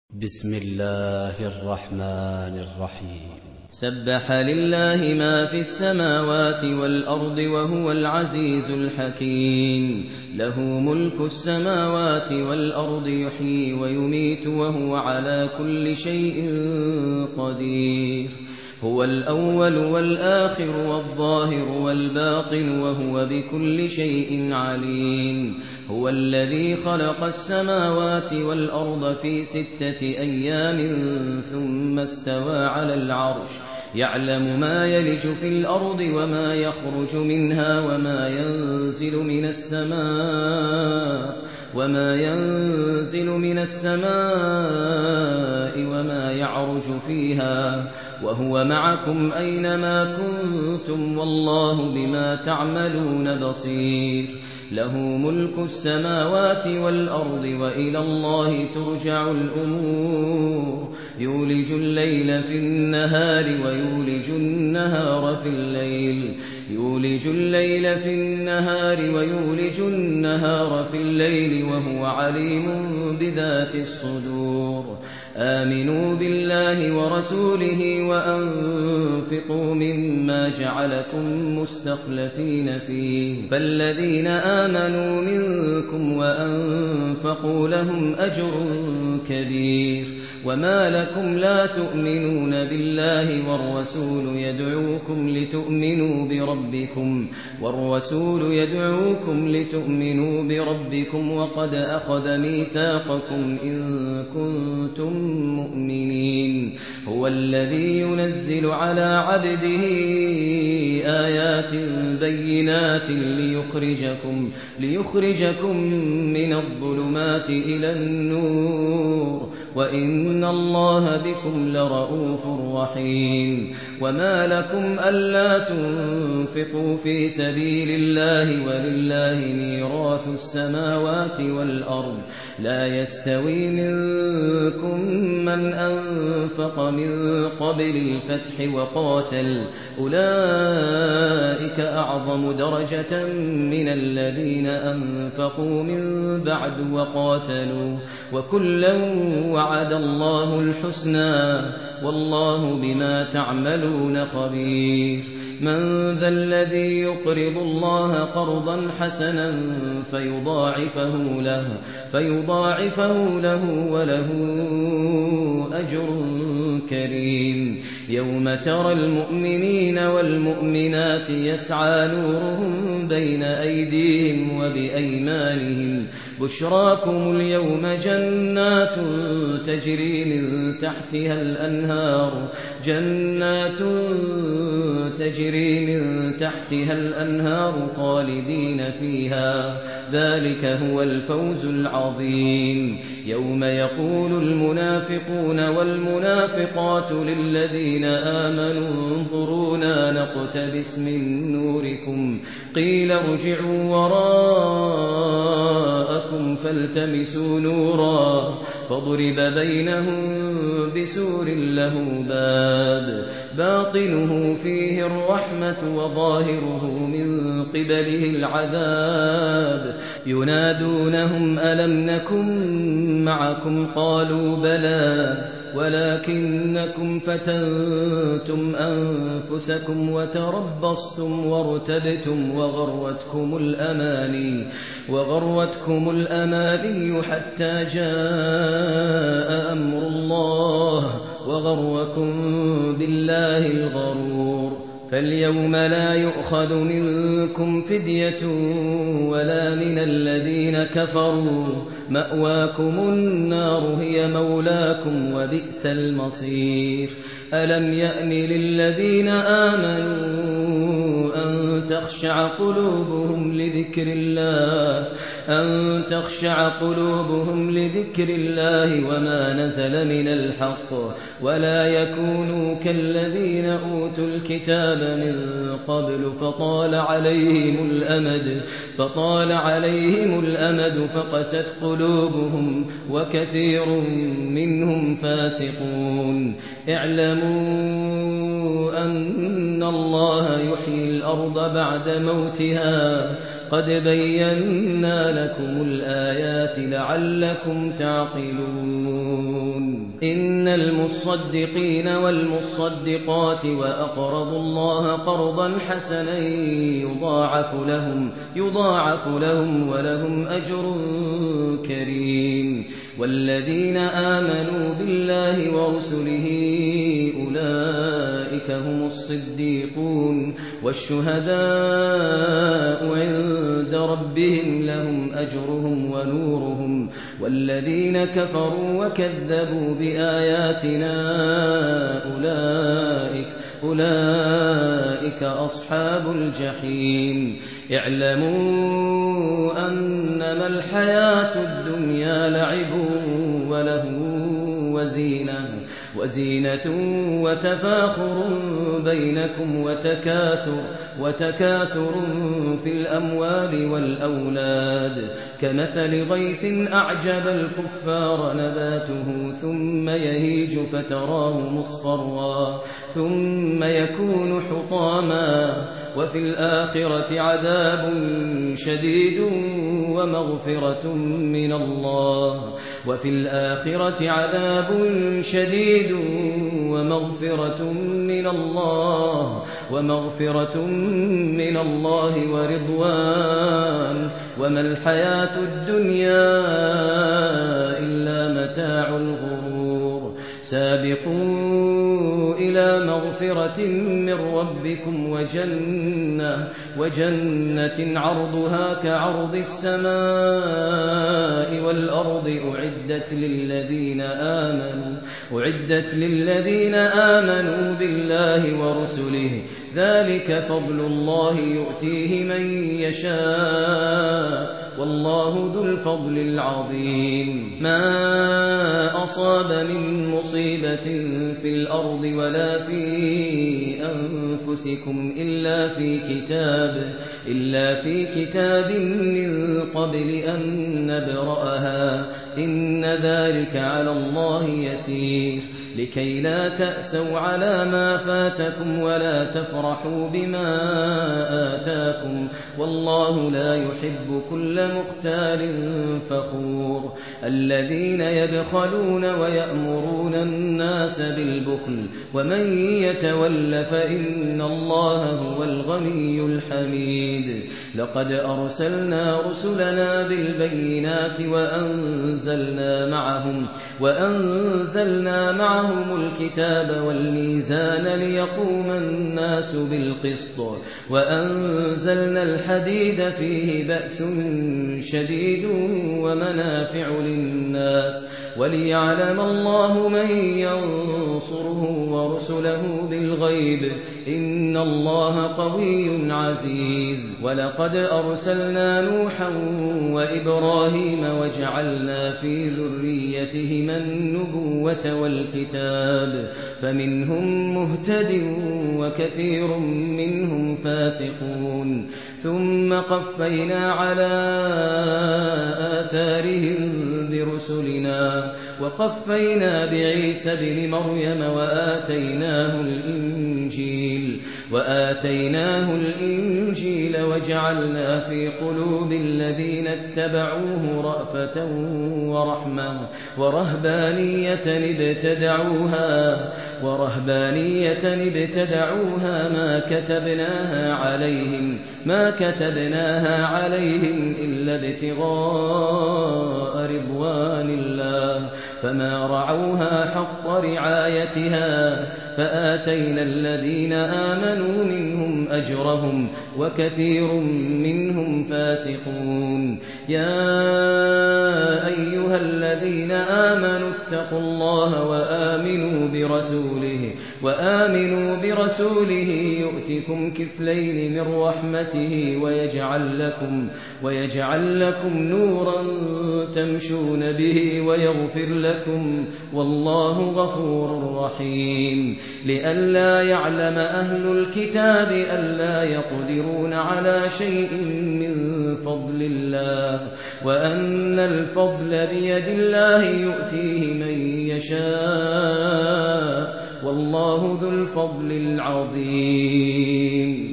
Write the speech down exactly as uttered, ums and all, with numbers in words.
بسم الله الرحمن الرحيم سبح لله ما في السماوات والأرض وهو العزيز الحكيم له ملك السماوات والأرض يحيي ويميت وهو على كل شيء قدير هو الأول والآخر والظاهر والباطن وهو بكل شيء عليم هو الذي خلق السماوات والأرض في ستة أيام ثم استوى على العرش يعلم ما يلج في الأرض وما يخرج منها وما ينزل من السماء وما ينزل من السماء وما يعرج فيها وهو معكم أينما كنتم والله بما تعملون بصير له ملك السماوات والأرض وإلى الله ترجع الأمور يولج الليل في النهار ويولج النهار في الليل يولج الليل في النهار ويولج النهار في الليل وهو عليم بذات الصدور آمنوا بالله ورسوله وأنفقوا مما جعلكم مستخلفين فيه فالذين آمنوا منكم وأنفقوا لهم أجر كبير وما لكم لا تؤمنون بالله والرسول يدعوكم لتؤمنوا بربكم والرسول يدعوكم لتؤمنوا بربكم وقد أخذ ميثاقكم إن كنتم مؤمنين هو الذي ينزل على عبده آيات بينات ليخرجكم ليخرجكم من الظلمات إلى النور وإن الله بكم لرءوف رحيم وما لكم ألا تنفقوا في سبيل الله ولله ميراث السماوات والأرض لا يستوي منكم من أنفق من قبل الفتح وقاتل أولئك أعظم درجة من الذين أنفقوا من بعد وقاتلوا وكلا وعد الله الحسنى والله بما تعملون خبير من ذا الذي يقرض الله قرضا حسنا فيضاعفه له فيضاعفه له وله أجر كريم يوم ترى المؤمنين والمؤمنات يسعى نورهم بين أيديهم وبأيمانهم بشراكم اليوم جنات تجري من تحتها الأنهار جنات تجري من تحتها الأنهار خالدين فيها ذلك هو الفوز العظيم يوم يقول المنافقون والمنافقات للذين آمنوا انظرونا نقتبس من نوركم قيل ارجعوا وراءكم فالتمسوا نورا فضرب بينهم بسور له باب باطنه فيه الرحمة وظاهره من قبله العذاب ينادونهم ألم نكن معكم قالوا بلى ولكنكم فتنتم أنفسكم وتربصتم وارتبتم وغرتكم الأماني وغرتكم الأماني حتى جاء أمر الله وغركم بالله الغرور فاليوم لا يؤخذ منكم فدية ولا من الذين كفروا مأواكم النار هي مولاكم وبئس المصير ألم يأن للذين آمنوا أن تخشع قلوبهم لذكر الله أن تخشع قلوبهم لذكر الله وما نزل من الحق ولا يكونوا كالذين أوتوا الكتاب من قبل فطال عليهم الأمد فطال عليهم الأمد فقست قلوبهم وكثير منهم فاسقون اعلموا أن الله يحيي الأرض بعد موتها قد بينا لكم الآيات لعلكم تعقلون إن المصدقين والمصدقات وأقرضوا الله قرضا حسنا يضاعف لهم يضاعف لهم ولهم أجر كريم والذين آمنوا بالله ورسله أولئك هم الصديقون والشهداء عند ربهم لهم أجرهم ونورهم والذين كفروا وكذبوا بآياتنا أولئك أولئك أصحاب الجحيم اعلموا أنما الحياة الدنيا لعب وله وزينة وزينة وتفاخر بينكم وتكاثر وتكاثر في الأموال والأولاد كمثل غيث أعجب الكفار نباته ثم يهيج فتراه مصفرا ثم يكون حطاما وفي الآخرة عذاب شديد ومغفرة من الله وفي الآخرة عذاب شديد ومغفرة من الله ومغفرة من الله ورضوان وما الحياة الدنيا إلا متاع الغرور سابقوا إلى مغفرة من ربكم وجنة وجنة عرضها كعرض السماء والأرض أعدت للذين آمنوا أعدت للذين آمنوا بالله ورسله ذلك فضل الله يؤتيه من يشاء والله ذو الفضل العظيم ما أصاب من مصيبة في الأرض ولا في أنفسكم إلا في كتاب إلا في كتاب من قبل أن نبرأها إن ذلك على الله يسير لكي لا تأسوا على ما فاتكم ولا تفرحوا بما آتاكم والله لا يحب كل مختال فخور الذين يبخلون ويأمرون الناس بالبخل ومن يتول فإن الله هو الغني الحميد لقد أرسلنا رسلنا بالبينات وأنزلنا معهم وأنزلنا معهم الكتاب والميزان ليقوم الناس بالقسط وأنزلنا الحديد فيه بأس شديد ومنافع للناس وليعلم الله من ينصره ورسله بالغيب إن الله قوي عزيز ولقد أرسلنا نوحا وإبراهيم وجعلنا في ذريتهما النبوة والكتاب فمنهم مهتد وكثير منهم فاسقون ثم قفينا على آثارهم برسلنا وقفينا بعيسى ابن مريم وآتيناه الإنجيل وآتيناه الإنجيل وجعلنا في قلوب الذين اتبعوه رأفة ورحمة ورهبانية ابتدعوها ورهبانية ابتدعوها ما كتبناها عليهم ما كتبناها عليهم إلا ابتغاء رضوان الله فما رعوها حق رعايتها فآتينا الذين آمنوا منهم أجرهم وكثير منهم فاسقون يا أيها الذين آمنوا اتقوا الله وآمنوا برسوله وآمنوا برسوله يؤتكم كفلين من رحمته ويجعل لكم ويجعل لكم نورا تمشون به ويغفر لكم والله غفور رحيم لئلا يعلم أهل الكتاب ألا يقدرون على شيء من فضل الله وأن الفضل بيد الله يؤتيه من يشاء والله ذو الفضل العظيم